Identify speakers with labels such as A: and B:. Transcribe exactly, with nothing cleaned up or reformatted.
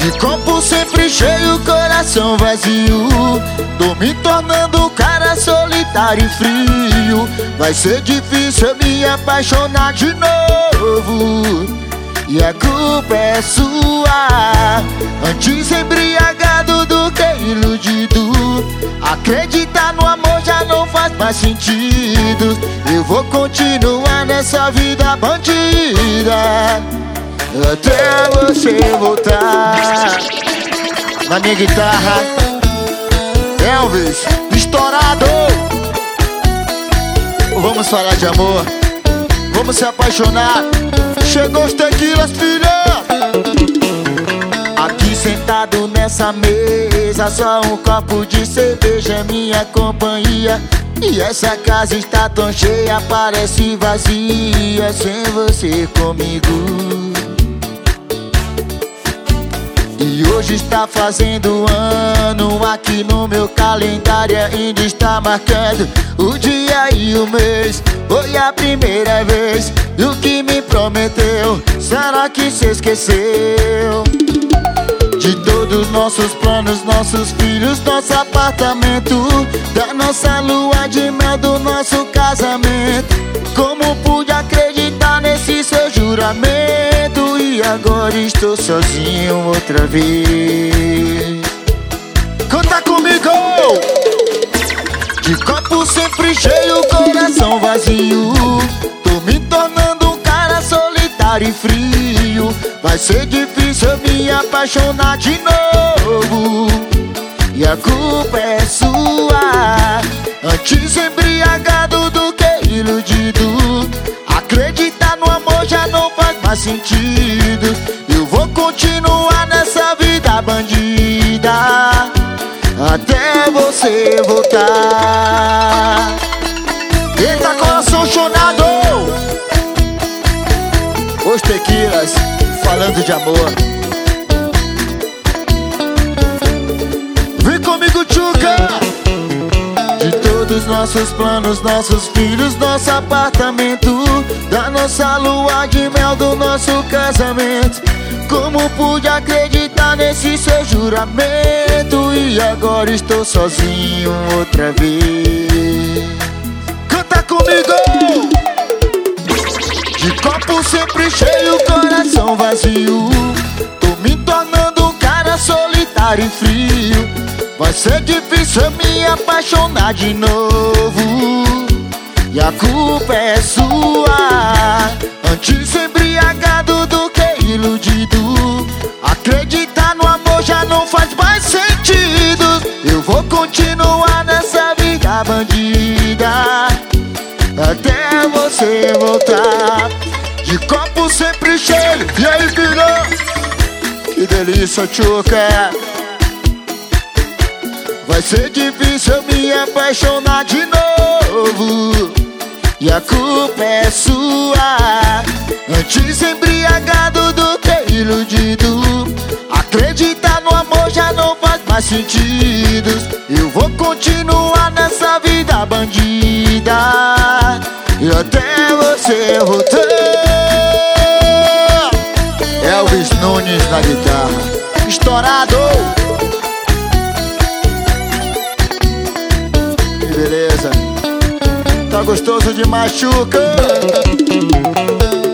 A: De copo sempre cheio, coração vazio. Tô me tornando um cara solitário e frio. Vai ser difícil eu me apaixonar de novo, e a culpa é sua. Antes embriagado do que iludido. Acreditar no amor já não faz mais sentido. Eu vou continuar nessa vida bandida até você voltar. Na minha guitarra, Elvis, estourado. Vamos falar de amor, vamos se apaixonar. Chegou os tequilas, filha. Aqui sentado nessa mesa, só um copo de cerveja é minha companhia. E essa casa está tão cheia, parece vazia sem você comigo. E hoje está fazendo ano, aqui no meu calendário ainda está marcando o dia e o mês. Foi a primeira vez, e o que me prometeu, será que cê esqueceu? De todos nossos planos, nossos filhos, nosso apartamento, da nossa lua de mel, do nosso casamento. Como pude acreditar nesse seu juramento? E agora estou sozinho outra vez. Canta comigo! De copo sempre cheio, coração vazio. Tô me tornando um cara solitário e frio. Vai ser difícil eu me apaixonar de novo, e a culpa é sua. Antes embriagado do que iludido. Acreditar no amor já não faz mais sentido. Eu vou continuar nessa vida bandida até você voltar. Eita, coração chonado. Os tequilas falando de amor. Vem comigo, tchuca. De todos nossos planos, nossos filhos, nosso apartamento, da nossa lua de mel, do nosso casamento. Como pude acreditar nesse seu juramento? E agora estou sozinho outra vez. Canta comigo! De copo sempre cheio, coração vazio. Tô me tornando um cara solitário e frio. Vai ser difícil eu me apaixonar de novo, e a culpa é sua. Antes embriagado do que iludido. Acreditar no amor já não faz mais sentido. Eu vou continuar nessa vida bandida até você voltar. De copo sempre cheio. E aí, filho? Que delícia, tchuca. Vai ser difícil eu me apaixonar de novo, e a culpa é sua. Antes embriagado do que iludido. Acreditar no amor já não faz mais sentido. Eu vou continuar nessa vida bandida e até você voltar. Elvis Nunes na guitarra, estourado. Que beleza. Tá gostoso demais, tchuca.